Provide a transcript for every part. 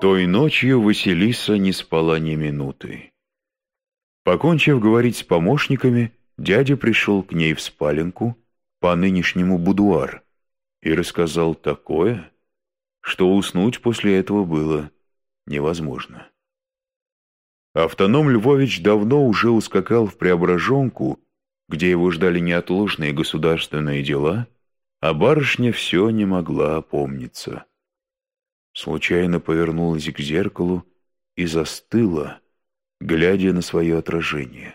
Той ночью Василиса не спала ни минуты. Покончив говорить с помощниками, дядя пришел к ней в спаленку, по-нынешнему будуар, и рассказал такое, что уснуть после этого было невозможно. Автоном Львович давно уже ускакал в Преображенку, где его ждали неотложные государственные дела, а барышня все не могла опомниться. Случайно повернулась к зеркалу и застыла, глядя на свое отражение.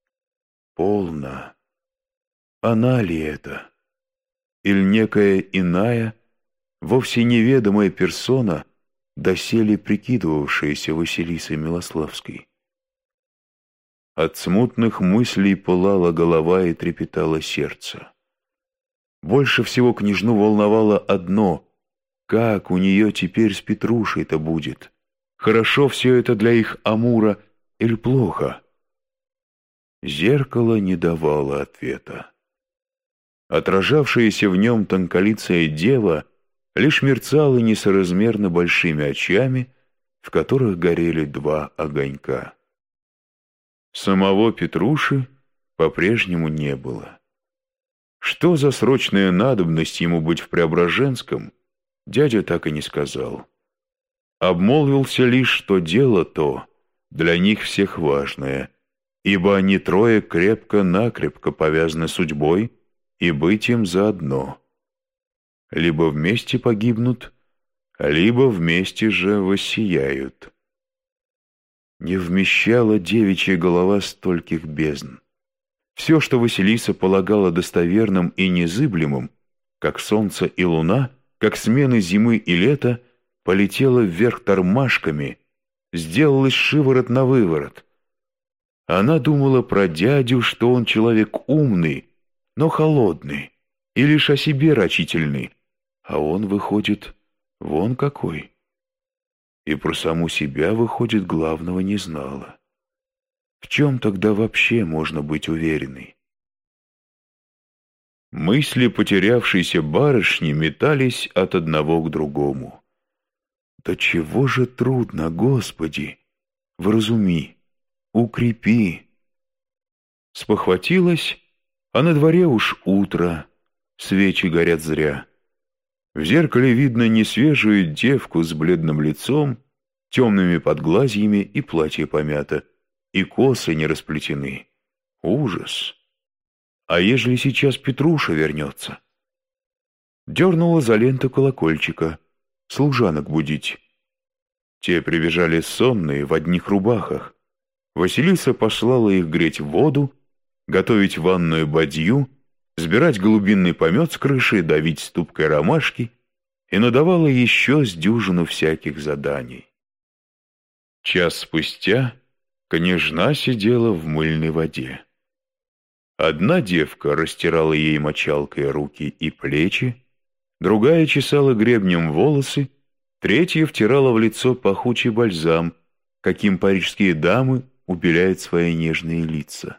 Полно. Она ли это? Или некая иная, вовсе неведомая персона, доселе прикидывавшаяся Василисой Милославской? От смутных мыслей пылала голова и трепетало сердце. Больше всего княжну волновало одно: как у нее теперь с Петрушей-то будет? Хорошо все это для их Амура или плохо? Зеркало не давало ответа. Отражавшаяся в нем тонколицая дева лишь мерцала несоразмерно большими очами, в которых горели два огонька. Самого Петруши по-прежнему не было. Что за срочная надобность ему быть в Преображенском, дядя так и не сказал. Обмолвился лишь, что дело то для них всех важное, ибо они трое крепко-накрепко повязаны судьбой и быть им заодно. Либо вместе погибнут, либо вместе же воссияют. Не вмещала девичья голова стольких бездн. Все, что Василиса полагала достоверным и незыблемым, как солнце и луна, как смены зимы и лета, полетело вверх тормашками, сделалось шиворот на выворот. Она думала про дядю, что он человек умный, но холодный, и лишь о себе рачительный, а он, выходит, вон какой. И про саму себя, выходит, главного не знала. В чем тогда вообще можно быть уверенной? Мысли потерявшейся барышни метались от одного к другому. «Да чего же трудно, Господи! Вразуми, укрепи!» Спохватилась, а на дворе уж утро, свечи горят зря. В зеркале видно несвежую девку с бледным лицом, темными подглазьями, и платье помято, и косы не расплетены. Ужас! А ежели сейчас Петруша вернется? Дернула за ленту колокольчика, служанок будить. Те прибежали сонные, в одних рубахах. Василиса послала их греть воду, готовить ванную бадью, сбирать голубинный помет с крыши, давить ступкой ромашки, и надавала еще с дюжину всяких заданий. Час спустя княжна сидела в мыльной воде. Одна девка растирала ей мочалкой руки и плечи, другая чесала гребнем волосы, третья втирала в лицо пахучий бальзам, каким парижские дамы убеляют свои нежные лица.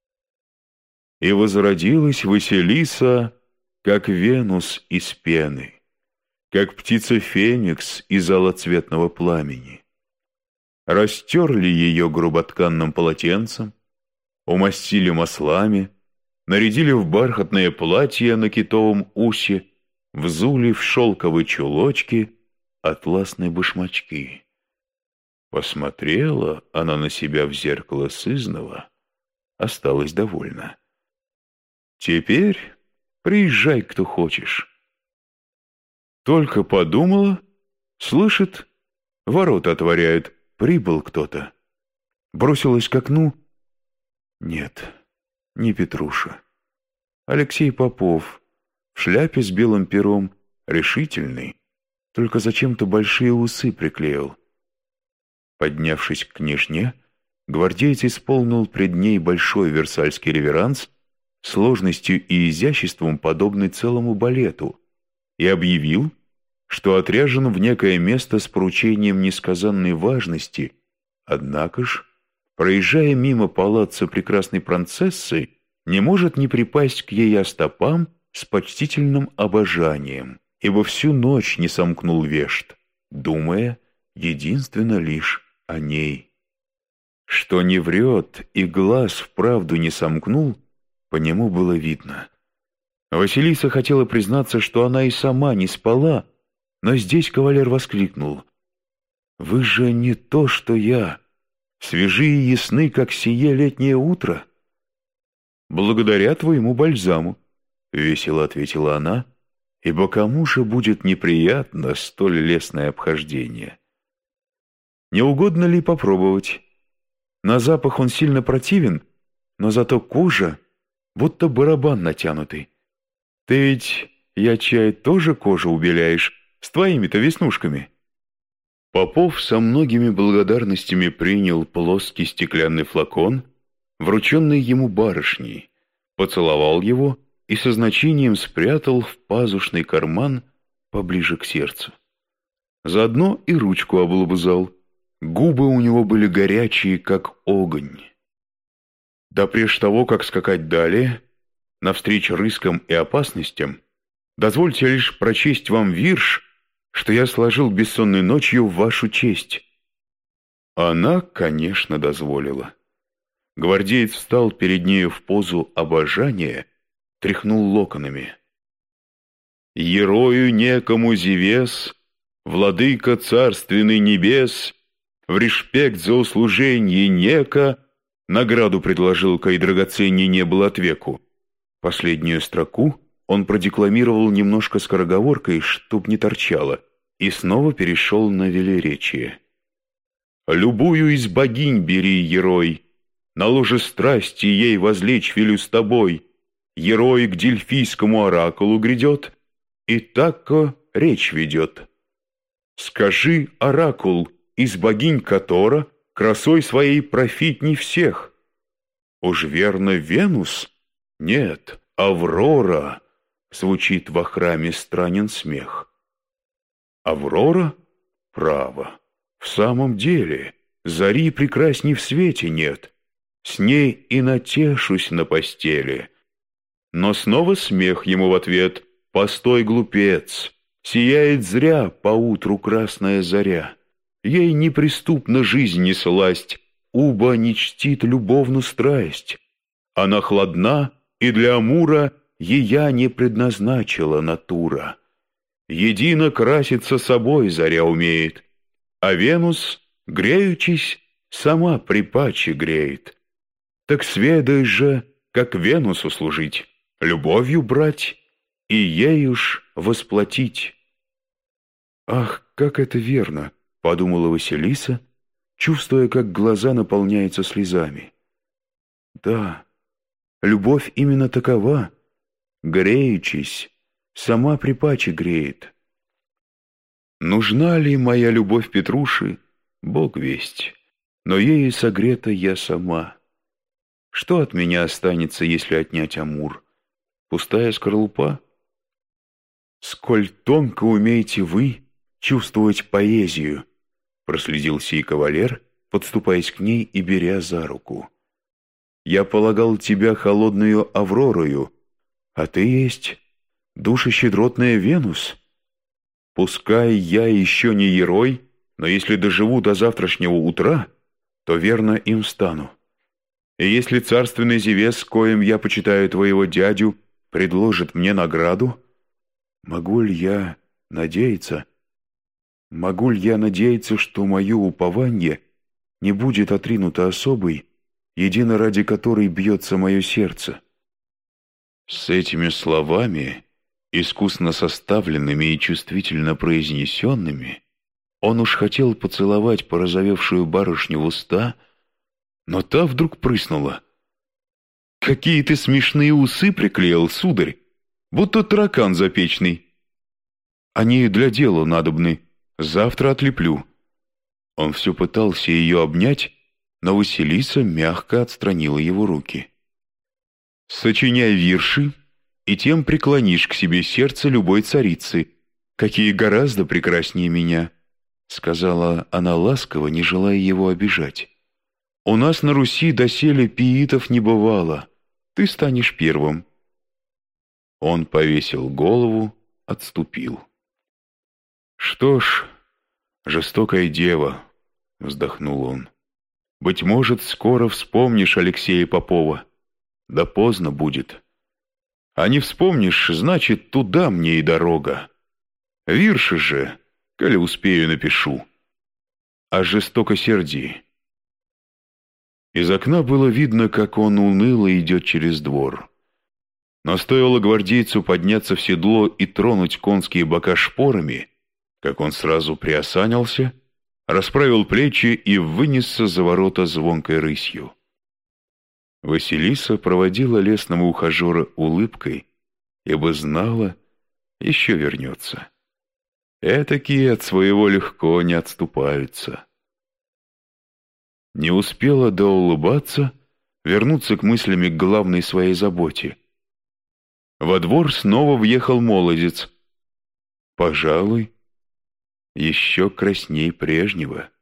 И возродилась Василиса, как Венус из пены, как птица Феникс из алоцветного пламени. Растерли ее груботканным полотенцем, умастили маслами, нарядили в бархатное платье на китовом усе, взули в шелковые чулочки, атласные башмачки. Посмотрела она на себя в зеркало сызнова, осталась довольна. Теперь приезжай, кто хочешь. Только подумала, слышит, ворота отворяют, прибыл кто-то. Бросилась к окну. Нет, не Петруша. Алексей Попов, в шляпе с белым пером, решительный, только зачем-то большие усы приклеил. Поднявшись к княжне, гвардеец исполнил пред ней большой версальский реверанс, сложностью и изяществом подобный целому балету, и объявил, что отряжен в некое место с поручением несказанной важности, однако ж, проезжая мимо палаца прекрасной принцессы, не может не припасть к ее стопам с почтительным обожанием, ибо всю ночь не сомкнул вешт, думая, единственно лишь о ней. Что не врет и глаз вправду не сомкнул, по нему было видно. Василиса хотела признаться, что она и сама не спала, но здесь кавалер воскликнул: «Вы же не то, что я, свежи и ясны, как сие летнее утро». «Благодаря твоему бальзаму», — весело ответила она, «ибо кому же будет неприятно столь лестное обхождение? Не угодно ли попробовать? На запах он сильно противен, но зато кожа, будто барабан натянутый. Ты ведь, я чай, тоже кожу убеляешь с твоими-то веснушками». Попов со многими благодарностями принял плоский стеклянный флакон, врученный ему барышней, поцеловал его и со значением спрятал в пазушный карман поближе к сердцу. Заодно и ручку облобызал. Губы у него были горячие, как огонь. Да прежде того, как скакать далее, навстречу рискам и опасностям, дозвольте лишь прочесть вам вирш, что я сложил бессонной ночью в вашу честь». Она, конечно, дозволила. Гвардеец встал перед нею в позу обожания, тряхнул локонами. «Ерою некому Зевес, владыка царственный небес, в респект за услуженье неко награду предложил, кай драгоценней не был от веку». Последнюю строку он продекламировал немножко скороговоркой, чтоб не торчало, и снова перешел на велеречие. «Любую из богинь бери, Ерой, на ложе страсти ей возлечь велю с тобой. Ерой к дельфийскому оракулу грядет, и так-ко речь ведет. Скажи, оракул, из богинь котора красой своей профитней всех? Уж верно Венус? Нет, Аврора!» Звучит во храме странен смех. «Аврора? Право. В самом деле, зари прекрасней в свете нет. С ней и натешусь на постели». Но снова смех ему в ответ: «Постой, глупец, сияет зря поутру красная заря. Ей неприступна жизнь не сласть, уба не чтит любовну страсть. Она хладна, и для Амура ея не предназначила натура. Едино краситься собой заря умеет, а Венус, греючись, сама при паче греет. Так сведай же, как Венусу служить, любовью брать и ей уж восплатить». «Ах, как это верно!» — подумала Василиса, чувствуя, как глаза наполняются слезами. «Да, любовь именно такова, греючись, сама при паче греет. Нужна ли моя любовь Петруши, Бог весть, но ею согрета я сама. Что от меня останется, если отнять Амур? Пустая скорлупа? Сколь тонко умеете вы чувствовать поэзию», — проследил сей кавалер, подступаясь к ней и беря за руку. «Я полагал тебя холодную Авророю, а ты есть душещедротная Венус. Пускай я еще не герой, но если доживу до завтрашнего утра, то верно им стану. И если царственный Зевес, коим я почитаю твоего дядю, предложит мне награду, могу ли я надеяться, что мое упование не будет отринуто особой, едино ради которой бьется мое сердце?» С этими словами, искусно составленными и чувствительно произнесенными, он уж хотел поцеловать порозовевшую барышню в уста, но та вдруг прыснула. «Какие ты смешные усы приклеил, сударь, будто таракан запечный. Они для дела надобны, завтра отлеплю». Он все пытался ее обнять, но Василиса мягко отстранила его руки. «Сочиняй вирши, и тем преклонишь к себе сердце любой царицы, какие гораздо прекраснее меня», — сказала она ласково, не желая его обижать. «У нас на Руси доселе пиитов не бывало, ты станешь первым». Он повесил голову, отступил. «Что ж, «Жестокая дева», — вздохнул он. «Быть может, скоро вспомнишь Алексея Попова. Да поздно будет. А не вспомнишь, значит, туда мне и дорога. Вирши же, коли успею, напишу. О жестокосердии». Из окна было видно, как он уныло идет через двор. Но стоило гвардейцу подняться в седло и тронуть конские бока шпорами, как он сразу приосанился, расправил плечи и вынесся за ворота звонкой рысью. Василиса проводила лесного ухажера улыбкой, ибо знала, еще вернется. Этакие от своего легко не отступаются. Не успела доулыбаться, вернуться к мыслями к главной своей заботе. Во двор снова въехал молодец. Пожалуй, еще красней прежнего.